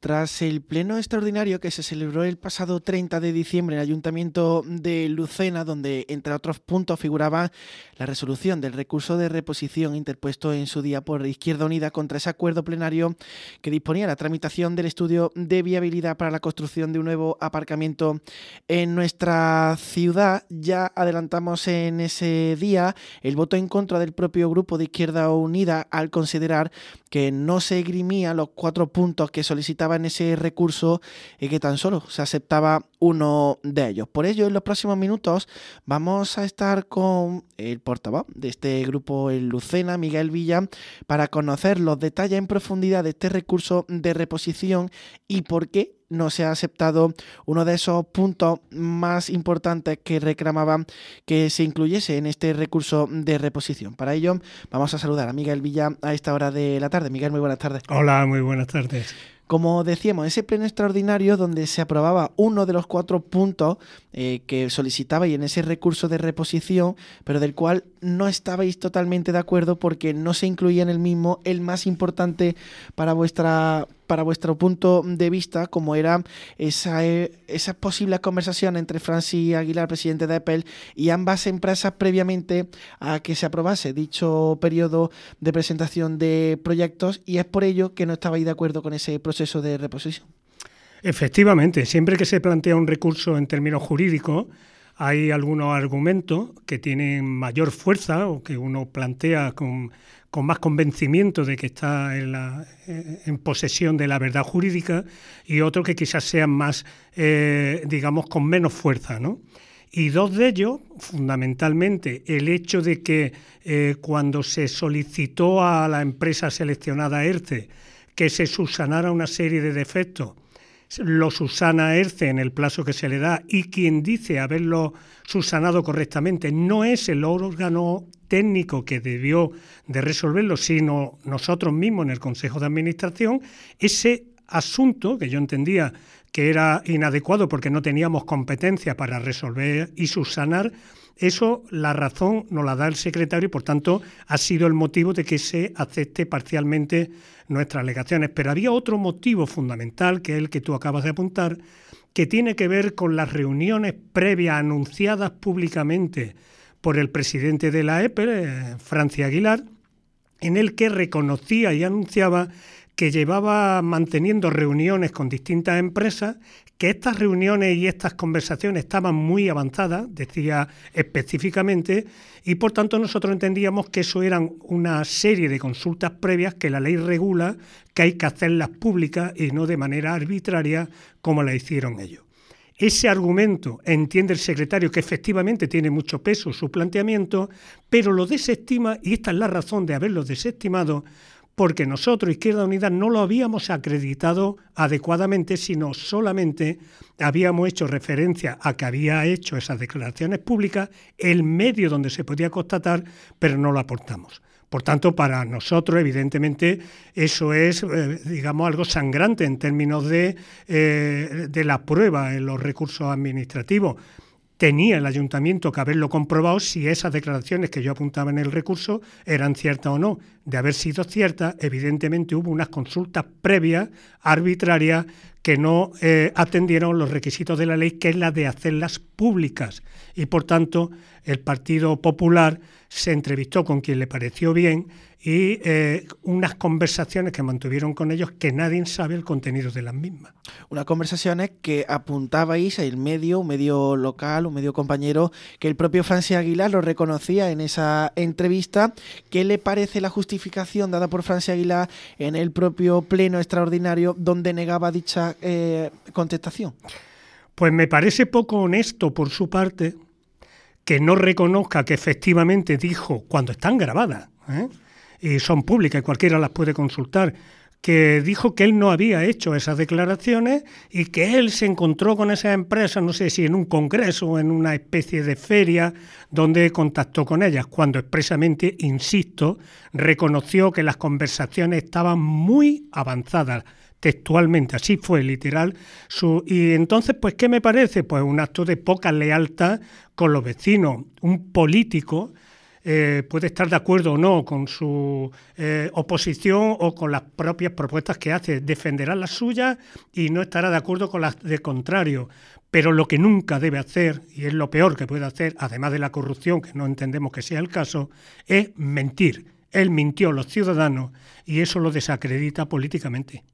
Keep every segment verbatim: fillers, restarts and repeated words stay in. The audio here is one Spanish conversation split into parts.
Tras el pleno extraordinario que se celebró el pasado treinta de diciembre en el Ayuntamiento de Lucena, donde entre otros puntos figuraba la resolución del recurso de reposición interpuesto en su día por Izquierda Unida contra ese acuerdo plenario que disponía la tramitación del estudio de viabilidad para la construcción de un nuevo aparcamiento en nuestra ciudad, ya adelantamos en ese día el voto en contra del propio grupo de Izquierda Unida al considerar que no se esgrimían los cuatro puntos que solicitaba en ese recurso y que tan solo se aceptaba uno de ellos. Por ello, en los próximos minutos vamos a estar con el portavoz de este grupo en Lucena, Miguel Villa, para conocer los detalles en profundidad de este recurso de reposición y por qué no se ha aceptado uno de esos puntos más importantes que reclamaban que se incluyese en este recurso de reposición. Para ello, vamos a saludar a Miguel Villa a esta hora de la tarde. Miguel, muy buenas tardes. Hola, muy buenas tardes. Como decíamos, ese pleno extraordinario donde se aprobaba uno de los cuatro puntos eh, que solicitabais en ese recurso de reposición, pero del cual no estabais totalmente de acuerdo porque no se incluía en el mismo el más importante para vuestra para vuestro punto de vista, como era esa, eh, esas posibles conversaciones entre Francis Aguilar, presidente de Apple, y ambas empresas previamente a que se aprobase dicho periodo de presentación de proyectos, y es por ello que no estabais de acuerdo con ese proceso de reposición. Efectivamente, siempre que se plantea un recurso en términos jurídicos, hay algunos argumentos que tienen mayor fuerza o que uno plantea con, con más convencimiento de que está en, la, en posesión de la verdad jurídica, y otros que quizás sean más, eh, digamos, con menos fuerza, ¿no? Y dos de ellos, fundamentalmente, el hecho de que eh, cuando se solicitó a la empresa seleccionada ERCE que se subsanara una serie de defectos, lo subsana ERCE en el plazo que se le da, y quien dice haberlo subsanado correctamente no es el órgano técnico que debió de resolverlo, sino nosotros mismos en el Consejo de Administración. Ese asunto, que yo entendía que era inadecuado porque no teníamos competencia para resolver y subsanar, eso la razón nos la da el secretario y por tanto ha sido el motivo de que se acepte parcialmente nuestras alegaciones. Pero había otro motivo fundamental, que es el que tú acabas de apuntar, que tiene que ver con las reuniones previas anunciadas públicamente por el presidente de la Apple, Francis Aguilar, en el que reconocía y anunciaba que llevaba manteniendo reuniones con distintas empresas, que estas reuniones y estas conversaciones estaban muy avanzadas, decía específicamente, y por tanto nosotros entendíamos que eso eran una serie de consultas previas que la ley regula, que hay que hacerlas públicas y no de manera arbitraria como la hicieron ellos. Ese argumento entiende el secretario que efectivamente tiene mucho peso su planteamiento, pero lo desestima, y esta es la razón de haberlo desestimado, porque nosotros, Izquierda Unida, no lo habíamos acreditado adecuadamente, sino solamente habíamos hecho referencia a que había hecho esas declaraciones públicas, el medio donde se podía constatar, pero no lo aportamos. Por tanto, para nosotros, evidentemente, eso es, eh, digamos, algo sangrante en términos de, eh, de la prueba en los recursos administrativos. Tenía el ayuntamiento que haberlo comprobado si esas declaraciones que yo apuntaba en el recurso eran ciertas o no. De haber sido ciertas, evidentemente hubo unas consultas previas, arbitrarias, que no eh, atendieron los requisitos de la ley, que es la de hacerlas públicas. Y por tanto, el Partido Popular se entrevistó con quien le pareció bien y eh, unas conversaciones que mantuvieron con ellos que nadie sabe el contenido de las mismas. Unas conversaciones que apuntabais a el medio, un medio local, un medio compañero, que el propio Francis Aguilar lo reconocía en esa entrevista. ¿Qué le parece la justificación dada por Francis Aguilar en el propio pleno extraordinario donde negaba dicha eh, contestación? Pues me parece poco honesto por su parte que no reconozca que efectivamente dijo, cuando están grabadas, ¿eh? y son públicas y cualquiera las puede consultar, que dijo que él no había hecho esas declaraciones y que él se encontró con esas empresas, no sé si en un congreso o en una especie de feria, donde contactó con ellas, cuando expresamente, insisto, reconoció que las conversaciones estaban muy avanzadas, textualmente, así fue, literal. Su, y entonces, pues, ¿qué me parece? Pues un acto de poca lealtad con los vecinos. Un político eh, puede estar de acuerdo o no con su eh, oposición o con las propias propuestas que hace, defenderá las suyas y no estará de acuerdo con las de contrario. Pero lo que nunca debe hacer, y es lo peor que puede hacer, además de la corrupción, que no entendemos que sea el caso, es mentir. Él mintió a los ciudadanos y eso lo desacredita políticamente.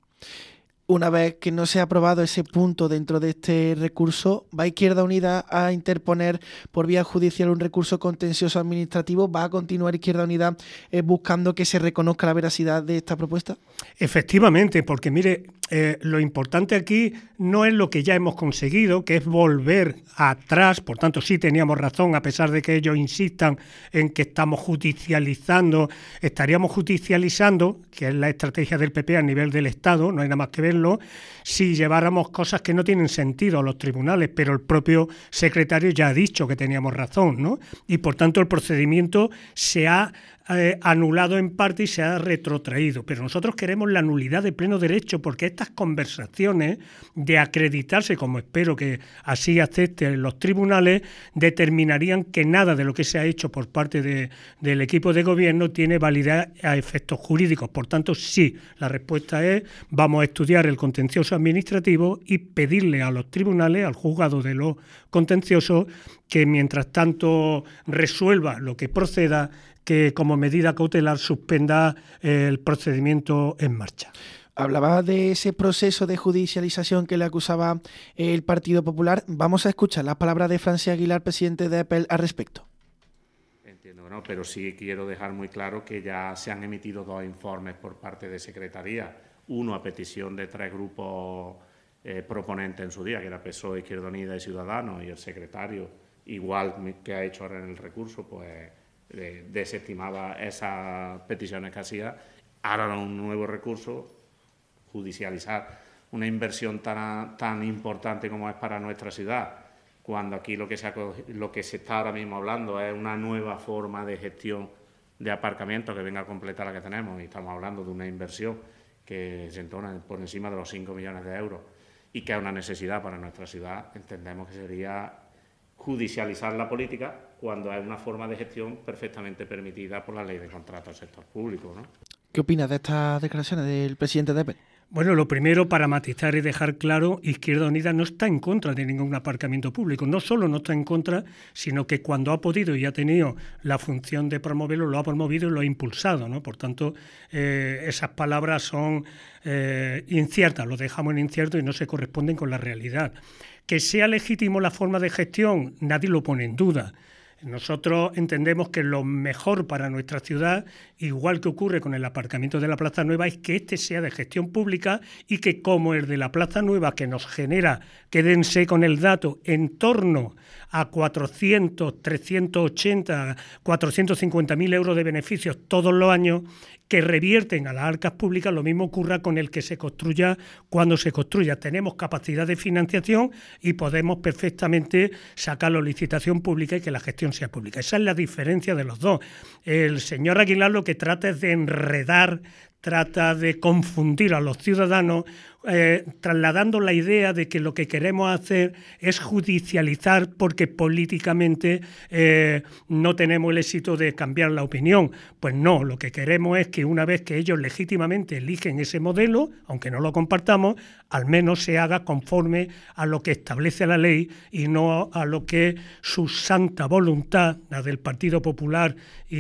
Una vez que no se ha aprobado ese punto dentro de este recurso, ¿va Izquierda Unida a interponer por vía judicial un recurso contencioso administrativo? ¿Va a continuar Izquierda Unida eh, buscando que se reconozca la veracidad de esta propuesta? Efectivamente, porque mire, eh, lo importante aquí no es lo que ya hemos conseguido, que es volver atrás. Por tanto, sí teníamos razón, a pesar de que ellos insistan en que estamos judicializando, estaríamos judicializando, que es la estrategia del P P a nivel del Estado, no hay nada más que verlo, si lleváramos cosas que no tienen sentido a los tribunales, pero el propio secretario ya ha dicho que teníamos razón, ¿no? Y por tanto el procedimiento se ha eh, anulado en parte y se ha retrotraído. Pero nosotros queremos la nulidad de pleno derecho, porque estas conversaciones de acreditarse, como espero que así acepten los tribunales, determinarían que nada de lo que se ha hecho por parte de, del equipo de gobierno tiene validez a efectos jurídicos. Por tanto, sí, la respuesta es vamos a estudiar el contencioso administrativo y pedirle a los tribunales, al juzgado de lo contencioso, que mientras tanto resuelva lo que proceda, que como medida cautelar suspenda el procedimiento en marcha. Hablaba de ese proceso de judicialización que le acusaba el Partido Popular. Vamos a escuchar las palabras de Francis Aguilar, presidente de Apple, al respecto. Entiendo, ¿no? Pero sí quiero dejar muy claro que ya se han emitido dos informes por parte de Secretaría. Uno a petición de tres grupos eh, proponentes en su día, que era P S O E, Izquierda Unida y Ciudadanos, y el secretario, igual que ha hecho ahora en el recurso, pues eh, desestimaba esas peticiones que hacía. Ahora un nuevo recurso, judicializar una inversión tan, tan importante como es para nuestra ciudad, cuando aquí lo que, se ha, lo que se está ahora mismo hablando es una nueva forma de gestión de aparcamiento que venga a completar la que tenemos, y estamos hablando de una inversión que se entona por encima de los cinco millones de euros y que es una necesidad para nuestra ciudad. Entendemos que sería judicializar la política cuando es una forma de gestión perfectamente permitida por la ley de contratos del sector público, ¿no? ¿Qué opinas de estas declaraciones del presidente de Apple? Bueno, lo primero, para matizar y dejar claro, Izquierda Unida no está en contra de ningún aparcamiento público. No solo no está en contra, sino que cuando ha podido y ha tenido la función de promoverlo, lo ha promovido y lo ha impulsado, ¿no? Por tanto, eh, esas palabras son eh, inciertas, lo dejamos en incierto y no se corresponden con la realidad. Que sea legítimo la forma de gestión, nadie lo pone en duda. Nosotros entendemos que lo mejor para nuestra ciudad, igual que ocurre con el aparcamiento de la Plaza Nueva, es que este sea de gestión pública y que como el de la Plaza Nueva, que nos genera, quédense con el dato, en torno a cuatrocientos, trescientos ochenta, cuatrocientos cincuenta mil euros de beneficios todos los años, que revierten a las arcas públicas, lo mismo ocurra con el que se construya cuando se construya. Tenemos capacidad de financiación y podemos perfectamente sacarlo a licitación pública y que la gestión sea pública. Esa es la diferencia de los dos. El señor Aguilar lo que trata es de enredar, trata de confundir a los ciudadanos, eh, trasladando la idea de que lo que queremos hacer es judicializar porque políticamente eh, no tenemos el éxito de cambiar la opinión. Pues no, lo que queremos es que una vez que ellos legítimamente eligen ese modelo, aunque no lo compartamos, al menos se haga conforme a lo que establece la ley y no a lo que su santa voluntad, la del Partido Popular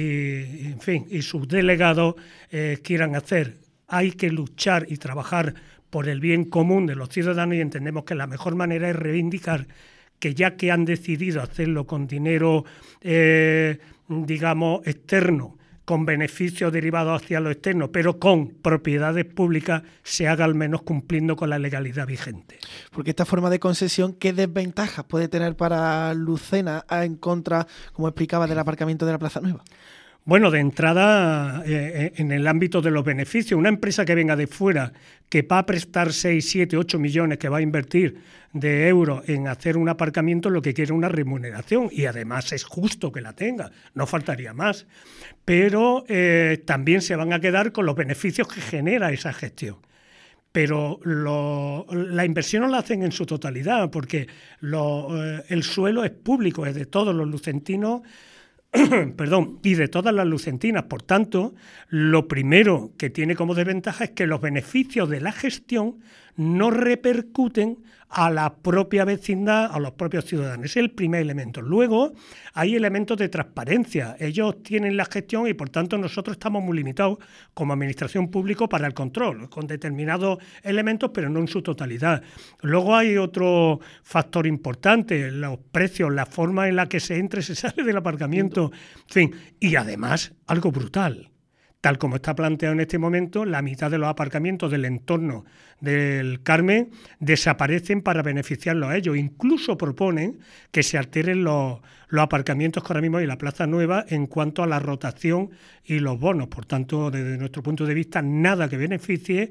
y, en fin, y sus delegados eh, quieran hacer. Hay que luchar y trabajar por el bien común de los ciudadanos y entendemos que la mejor manera es reivindicar que ya que han decidido hacerlo con dinero, eh, digamos, externo, con beneficios derivados hacia lo externo, pero con propiedades públicas, se haga al menos cumpliendo con la legalidad vigente. Porque esta forma de concesión, ¿qué desventajas puede tener para Lucena en contra, como explicaba, del aparcamiento de la Plaza Nueva? Bueno, de entrada, eh, en el ámbito de los beneficios, una empresa que venga de fuera, que va a prestar seis, siete, ocho millones, que va a invertir de euros en hacer un aparcamiento, lo que quiere es una remuneración, y además es justo que la tenga, no faltaría más. Pero eh, también se van a quedar con los beneficios que genera esa gestión. Pero lo, la inversión no la hacen en su totalidad, porque lo, eh, el suelo es público, es de todos los lucentinos. perdón, y de todas las lucentinas. Por tanto, lo primero que tiene como desventaja es que los beneficios de la gestión no repercuten a la propia vecindad, a los propios ciudadanos. Ese es el primer elemento. Luego, hay elementos de transparencia. Ellos tienen la gestión y, por tanto, nosotros estamos muy limitados como administración pública para el control, con determinados elementos, pero no en su totalidad. Luego hay otro factor importante, los precios, la forma en la que se entra y se sale del aparcamiento, en fin. Y además, algo brutal. Tal como está planteado en este momento, la mitad de los aparcamientos del entorno del Carmen desaparecen para beneficiarlos a ellos. Incluso proponen que se alteren los, los aparcamientos que ahora mismo hay en la Plaza Nueva en cuanto a la rotación y los bonos. Por tanto, desde nuestro punto de vista, nada que beneficie.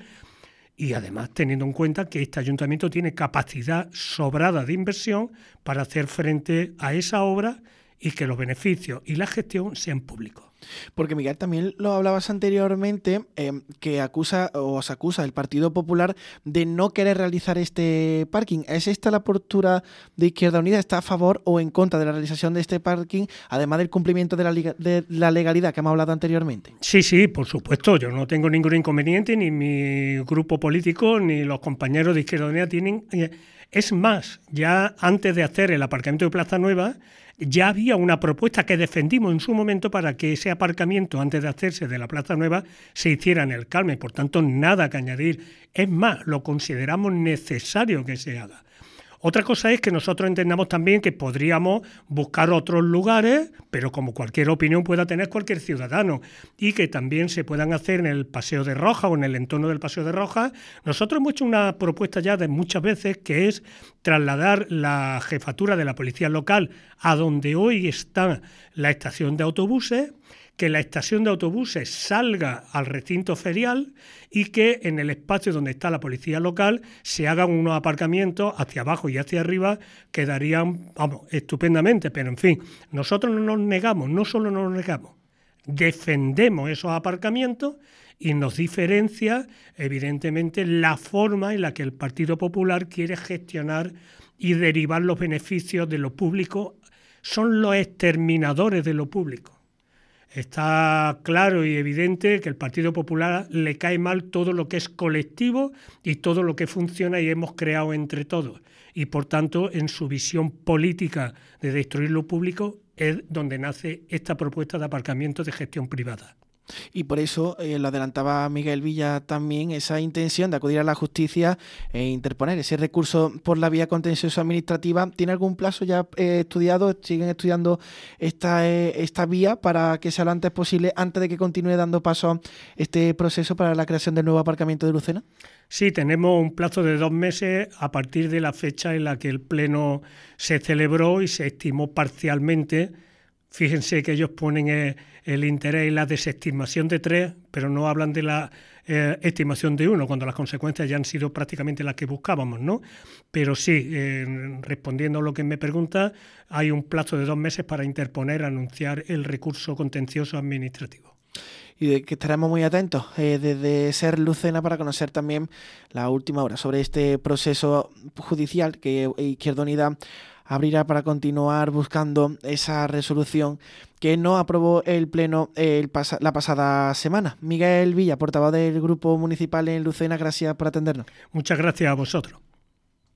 Y además, teniendo en cuenta que este ayuntamiento tiene capacidad sobrada de inversión para hacer frente a esa obra y que los beneficios y la gestión sean públicos. Porque, Miguel, también lo hablabas anteriormente, eh, que acusa o os acusa el Partido Popular de no querer realizar este parking. ¿Es esta la postura de Izquierda Unida? ¿Está a favor o en contra de la realización de este parking, además del cumplimiento de la, de la legalidad que hemos hablado anteriormente? Sí, sí, por supuesto. Yo no tengo ningún inconveniente, ni mi grupo político, ni los compañeros de Izquierda Unida tienen... Eh, es más, ya antes de hacer el aparcamiento de Plaza Nueva, ya había una propuesta que defendimos en su momento para que ese aparcamiento, antes de hacerse de la Plaza Nueva, se hiciera en el Carmen. Por tanto, nada que añadir. Es más, lo consideramos necesario que se haga. Otra cosa es que nosotros entendamos también que podríamos buscar otros lugares, pero como cualquier opinión pueda tener cualquier ciudadano, y que también se puedan hacer en el Paseo de Roja o en el entorno del Paseo de Roja. Nosotros hemos hecho una propuesta ya de muchas veces, que es trasladar la jefatura de la policía local a donde hoy está la estación de autobuses, que la estación de autobuses salga al recinto ferial y que en el espacio donde está la policía local se hagan unos aparcamientos hacia abajo y hacia arriba, quedarían, vamos, estupendamente. Pero en fin, nosotros no nos negamos, no solo no nos negamos, defendemos esos aparcamientos y nos diferencia, evidentemente, la forma en la que el Partido Popular quiere gestionar y derivar los beneficios de lo público. Son los exterminadores de lo público. Está claro y evidente que al Partido Popular le cae mal todo lo que es colectivo y todo lo que funciona y hemos creado entre todos. Y por tanto, en su visión política de destruir lo público es donde nace esta propuesta de aparcamiento de gestión privada. Y por eso eh, lo adelantaba Miguel Villa también, esa intención de acudir a la justicia e interponer ese recurso por la vía contencioso administrativa. ¿Tiene algún plazo ya eh, estudiado? ¿Siguen estudiando esta, eh, esta vía para que sea lo antes posible, antes de que continúe dando paso a este proceso para la creación del nuevo aparcamiento de Lucena? Sí, tenemos un plazo de dos meses a partir de la fecha en la que el Pleno se celebró y se estimó parcialmente. Fíjense que ellos ponen el, el interés y la desestimación de tres, pero no hablan de la eh, estimación de uno, cuando las consecuencias ya han sido prácticamente las que buscábamos, ¿no? Pero sí, eh, respondiendo a lo que me pregunta, hay un plazo de dos meses para interponer, anunciar el recurso contencioso administrativo. Y de que estaremos muy atentos eh, desde Ser Lucena para conocer también la última hora sobre este proceso judicial que Izquierda Unida abrirá para continuar buscando esa resolución que no aprobó el Pleno el pas- la pasada semana. Miguel Villa, portavoz del Grupo Municipal en Lucena, gracias por atendernos. Muchas gracias a vosotros.